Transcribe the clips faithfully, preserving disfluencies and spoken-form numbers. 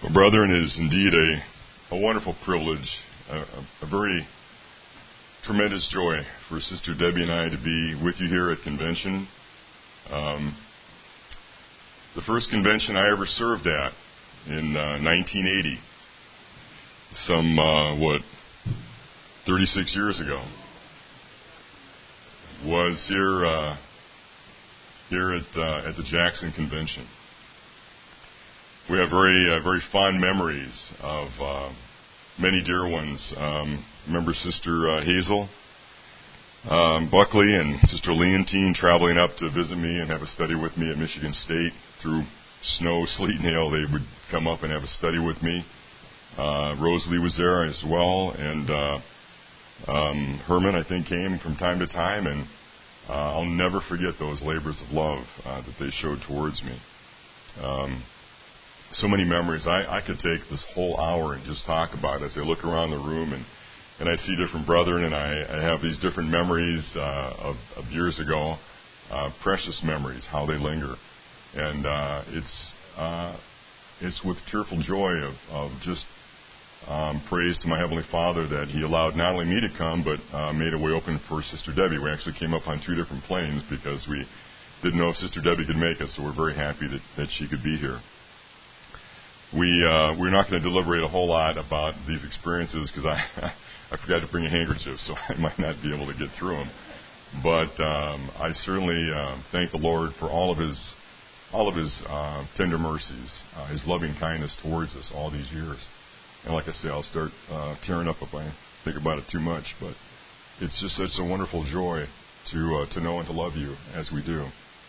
Well, brethren, it is indeed a, a wonderful privilege, a, a, a very tremendous joy for Sister Debbie and I to be with you here at convention. Um, the first convention I ever served at in uh, nineteen eighty, some, uh, what, thirty-six years ago, was here uh, here at uh, at the Jackson Convention. We have very uh, very fond memories of uh, many dear ones. Um, remember Sister uh, Hazel um, Buckley and Sister Leontine traveling up to visit me and have a study with me at Michigan State through snow, sleet, and hail. They would come up and have a study with me. Uh, Rosalie was there as well, and uh, um, Herman, I think, came from time to time, and uh, I'll never forget those labors of love uh, that they showed towards me. Um, So many memories. I, I could take this whole hour and just talk about it as I look around the room and, and I see different brethren, and I, I have these different memories uh, of, of years ago, uh, precious memories, how they linger. And uh, it's uh, it's with tearful joy of, of just um, praise to my Heavenly Father that He allowed not only me to come, but uh, made a way open for Sister Debbie. We actually came up on two different planes because we didn't know if Sister Debbie could make it, so we're very happy that, that she could be here. We, uh, we're not going to deliberate a whole lot about these experiences because I, I forgot to bring a handkerchief, so I might not be able to get through them. But um, I certainly uh, thank the Lord for all of His, all of His uh, tender mercies, uh, His loving kindness towards us all these years. And like I say, I'll start uh, tearing up if I think about it too much. But it's just such a wonderful joy to uh, to know and to love you as we do.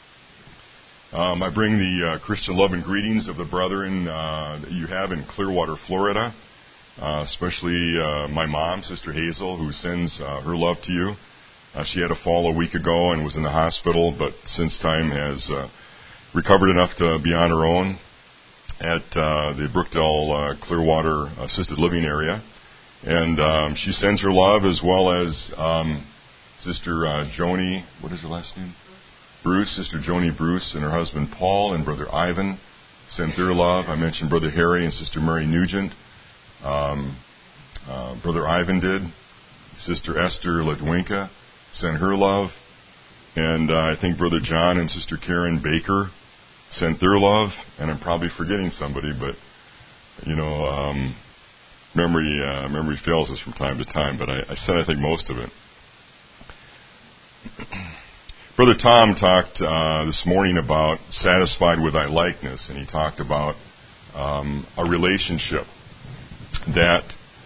Um, I bring the uh, Christian love and greetings of the brethren uh, that you have in Clearwater, Florida, uh, especially uh, my mom, Sister Hazel, who sends uh, her love to you. Uh, she had a fall a week ago and was in the hospital, but since time has uh, recovered enough to be on her own at uh, the Brookdale uh, Clearwater Assisted Living area. And um, she sends her love, as well as um, Sister uh, Joni, what is her last name? Bruce, Sister Joni Bruce, and her husband Paul, and Brother Ivan sent their love. I mentioned Brother Harry and Sister Mary Nugent. Um, uh, Brother Ivan did. Sister Esther Ledwinka sent her love. And uh, I think Brother John and Sister Karen Baker sent their love. And I'm probably forgetting somebody, but, you know, um, memory uh, memory fails us from time to time. But I, I said I think most of it. Brother Tom talked uh, this morning about satisfied with thy likeness, and he talked about um, a relationship that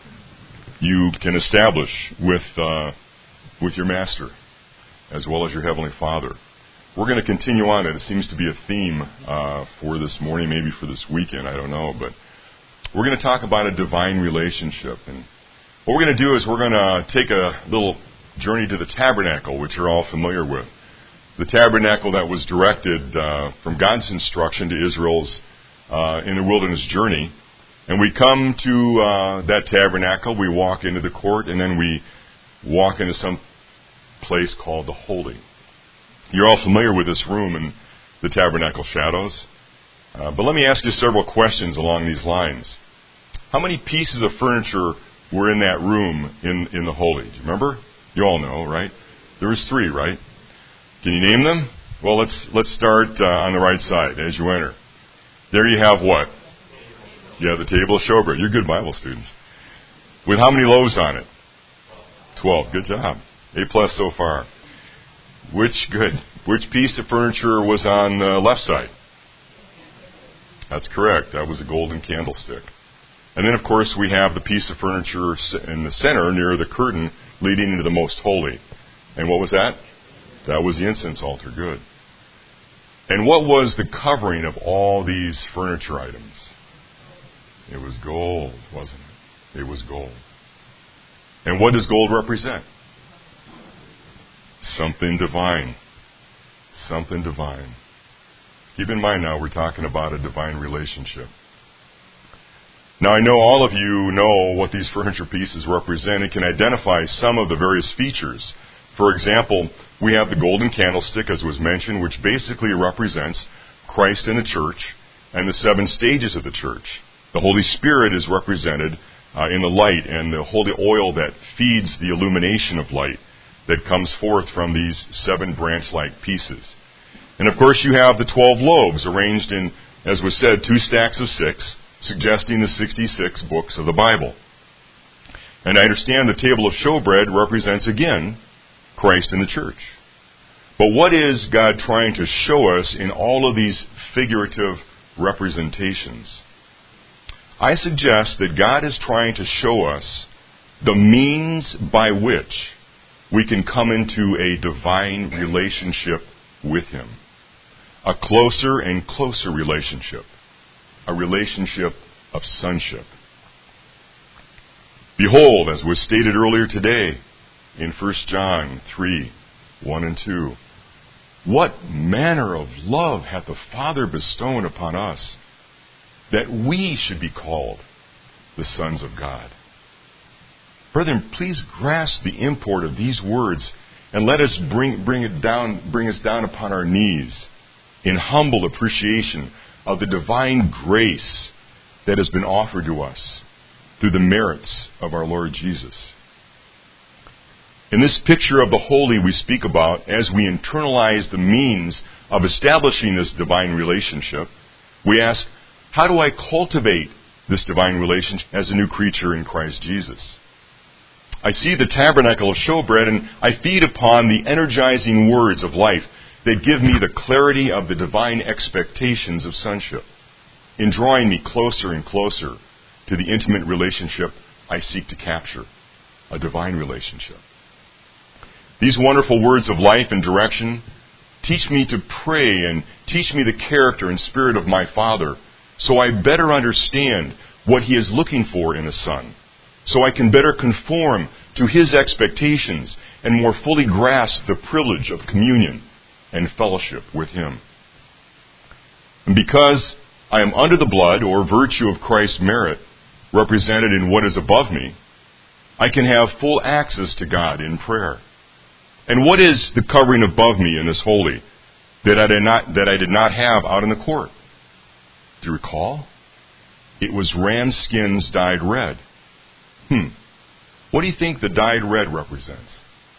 you can establish with uh, with your Master, as well as your Heavenly Father. We're going to continue on it. It seems to be a theme uh, for this morning, maybe for this weekend, I don't know, but we're going to talk about a divine relationship. And what we're going to do is we're going to take a little journey to the tabernacle, which you're all familiar with. The tabernacle that was directed uh, from God's instruction to Israel's uh, in the wilderness journey. And we come to uh, that tabernacle, we walk into the court, and then we walk into some place called the Holy. You're all familiar with this room and the tabernacle shadows. Uh, but let me ask you several questions along these lines. How many pieces of furniture were in that room in, in the Holy? Do you remember? You all know, right? There was three, right? Can you name them? Well, let's let's start uh, on the right side as you enter. There you have what? You have the table of showbread. You're good Bible students. With how many loaves on it? Twelve. Good job. A plus so far. Which good? Which piece of furniture was on the left side? That's correct. That was a golden candlestick. And then, of course, we have the piece of furniture in the center near the curtain leading into the most holy. And what was that? That was the incense altar. Good. And what was the covering of all these furniture items? It was gold, wasn't it? It was gold. And what does gold represent? Something divine. Something divine. Keep in mind now, we're talking about a divine relationship. Now, I know all of you know what these furniture pieces represent and can identify some of the various features. For example, we have the golden candlestick, as was mentioned, which basically represents Christ in the church and the seven stages of the church. The Holy Spirit is represented uh, in the light and the holy oil that feeds the illumination of light that comes forth from these seven branch-like pieces. And of course you have the twelve loaves arranged in, as was said, two stacks of six, suggesting the sixty-six books of the Bible. And I understand the table of showbread represents again Christ in the church. But what is God trying to show us in all of these figurative representations? I suggest that God is trying to show us the means by which we can come into a divine relationship with Him. A closer and closer relationship. A relationship of sonship. Behold, as was stated earlier today in First John three, one and two, what manner of love hath the Father bestowed upon us, that we should be called the sons of God. Brethren, please grasp the import of these words and let us bring, bring it down, bring us down upon our knees in humble appreciation of the divine grace that has been offered to us through the merits of our Lord Jesus. In this picture of the holy we speak about, as we internalize the means of establishing this divine relationship, we ask, how do I cultivate this divine relationship as a new creature in Christ Jesus? I see the tabernacle of showbread and I feed upon the energizing words of life that give me the clarity of the divine expectations of sonship, in drawing me closer and closer to the intimate relationship I seek to capture, a divine relationship. These wonderful words of life and direction teach me to pray and teach me the character and spirit of my Father, so I better understand what He is looking for in a son, so I can better conform to His expectations and more fully grasp the privilege of communion and fellowship with Him. And because I am under the blood or virtue of Christ's merit represented in what is above me, I can have full access to God in prayer. And what is the covering above me in this holy that I did not, that I did not have out in the court? Do you recall? It was ram skins dyed red. Hmm. What do you think the dyed red represents?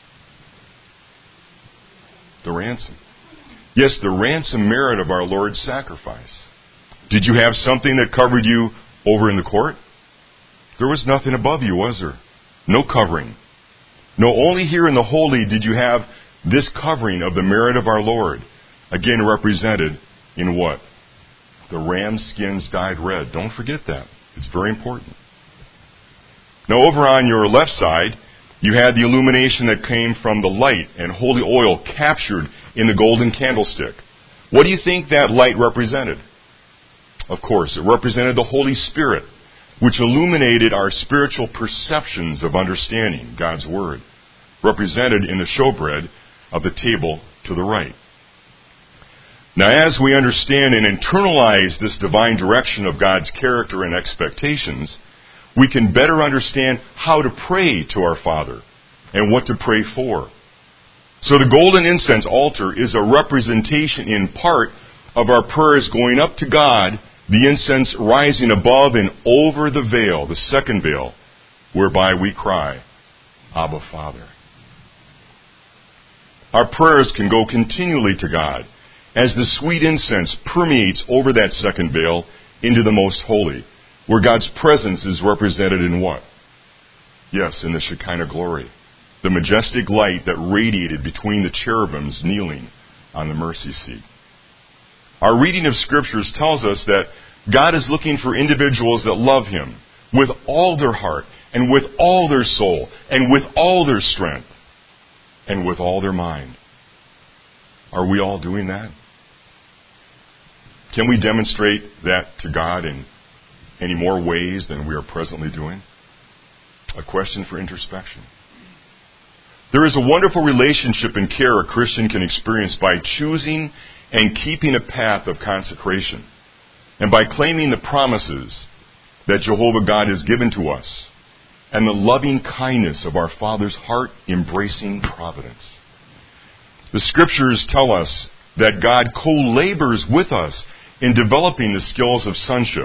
The ransom. Yes, the ransom merit of our Lord's sacrifice. Did you have something that covered you over in the court? There was nothing above you, was there? No covering. No, only here in the holy did you have this covering of the merit of our Lord, again represented in what? The ram skins dyed red. Don't forget that. It's very important. Now over on your left side, you had the illumination that came from the light and holy oil captured in the golden candlestick. What do you think that light represented? Of course, it represented the Holy Spirit, which illuminated our spiritual perceptions of understanding God's Word, represented in the showbread of the table to the right. Now, as we understand and internalize this divine direction of God's character and expectations, we can better understand how to pray to our Father and what to pray for. So the golden incense altar is a representation in part of our prayers going up to God, the incense rising above and over the veil, the second veil, whereby we cry, Abba, Father. Our prayers can go continually to God as the sweet incense permeates over that second veil into the most holy, where God's presence is represented in what? Yes, in the Shekinah glory, the majestic light that radiated between the cherubims kneeling on the mercy seat. Our reading of Scriptures tells us that God is looking for individuals that love Him with all their heart and with all their soul and with all their strength and with all their mind. Are we all doing that? Can we demonstrate that to God in any more ways than we are presently doing? A question for introspection. There is a wonderful relationship and care a Christian can experience by choosing and keeping a path of consecration, and by claiming the promises that Jehovah God has given to us, and the loving kindness of our Father's heart-embracing providence. The Scriptures tell us that God co-labors with us in developing the skills of sonship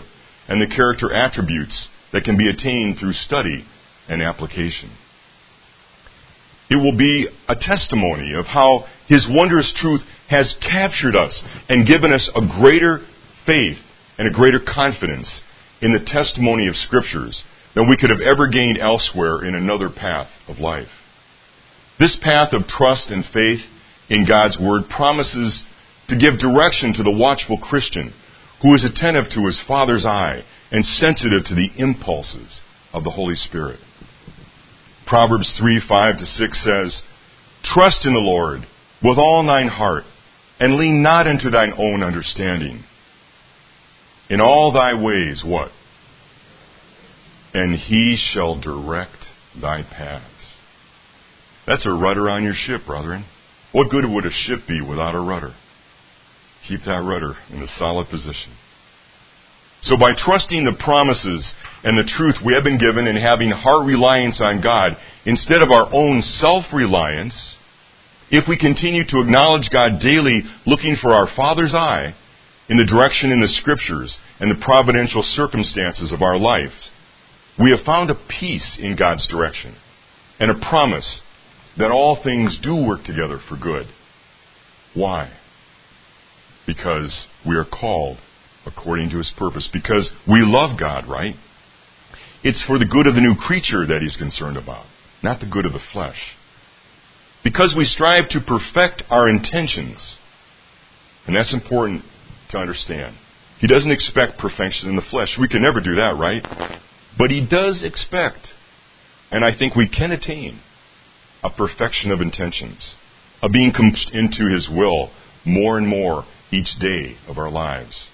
and the character attributes that can be attained through study and application. It will be a testimony of how His wondrous truth has captured us and given us a greater faith and a greater confidence in the testimony of Scriptures than we could have ever gained elsewhere in another path of life. This path of trust and faith in God's Word promises to give direction to the watchful Christian who is attentive to his Father's eye and sensitive to the impulses of the Holy Spirit. Proverbs three, five to six says, "Trust in the Lord with all thine heart, and lean not unto thine own understanding. In all thy ways," what? "And He shall direct thy paths." That's a rudder on your ship, brethren. What good would a ship be without a rudder? Keep that rudder in a solid position. So by trusting the promises and the truth we have been given and having heart reliance on God instead of our own self-reliance, if we continue to acknowledge God daily looking for our Father's eye in the direction in the Scriptures and the providential circumstances of our life, we have found a peace in God's direction and a promise that all things do work together for good. Why? Because we are called according to His purpose. Because we love God, right? It's for the good of the new creature that He's concerned about, not the good of the flesh. Because we strive to perfect our intentions. And that's important to understand. He doesn't expect perfection in the flesh. We can never do that, right? But He does expect, and I think we can attain, a perfection of intentions, of being compelled into His will more and more each day of our lives.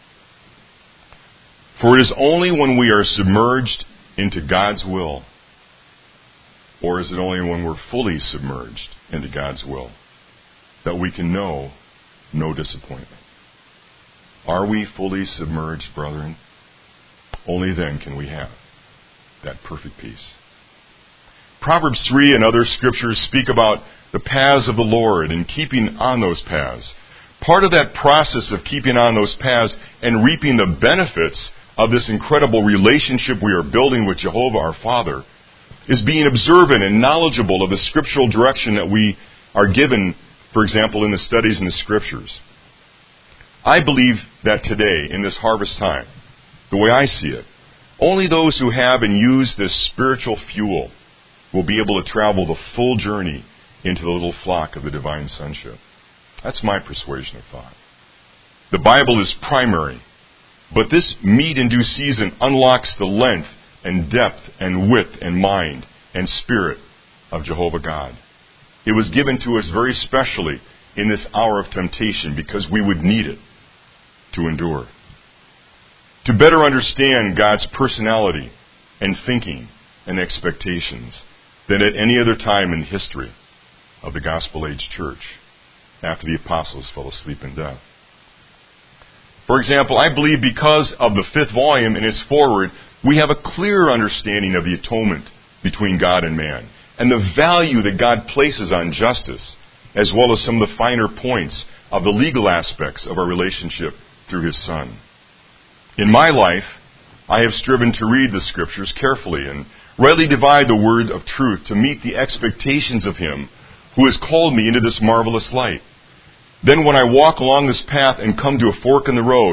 For it is only when we are submerged into God's will, or is it only when we're fully submerged into God's will, that we can know no disappointment? Are we fully submerged, brethren? Only then can we have that perfect peace. Proverbs three and other scriptures speak about the paths of the Lord and keeping on those paths. Part of that process of keeping on those paths and reaping the benefits of this incredible relationship we are building with Jehovah our Father is being observant and knowledgeable of the scriptural direction that we are given, for example, in the studies in the Scriptures. I believe that today, in this harvest time, the way I see it, only those who have and use this spiritual fuel will be able to travel the full journey into the little flock of the divine sonship. That's my persuasion of thought. The Bible is primary, but this meat in due season unlocks the length and depth and width and mind and spirit of Jehovah God. It was given to us very specially in this hour of temptation because we would need it to endure. To better understand God's personality and thinking and expectations than at any other time in the history of the Gospel Age Church after the apostles fell asleep in death. For example, I believe because of the fifth volume and its foreword, we have a clear understanding of the atonement between God and man and the value that God places on justice, as well as some of the finer points of the legal aspects of our relationship through His Son. In my life, I have striven to read the Scriptures carefully and rightly divide the word of truth to meet the expectations of Him who has called me into this marvelous light. Then when I walk along this path and come to a fork in the road,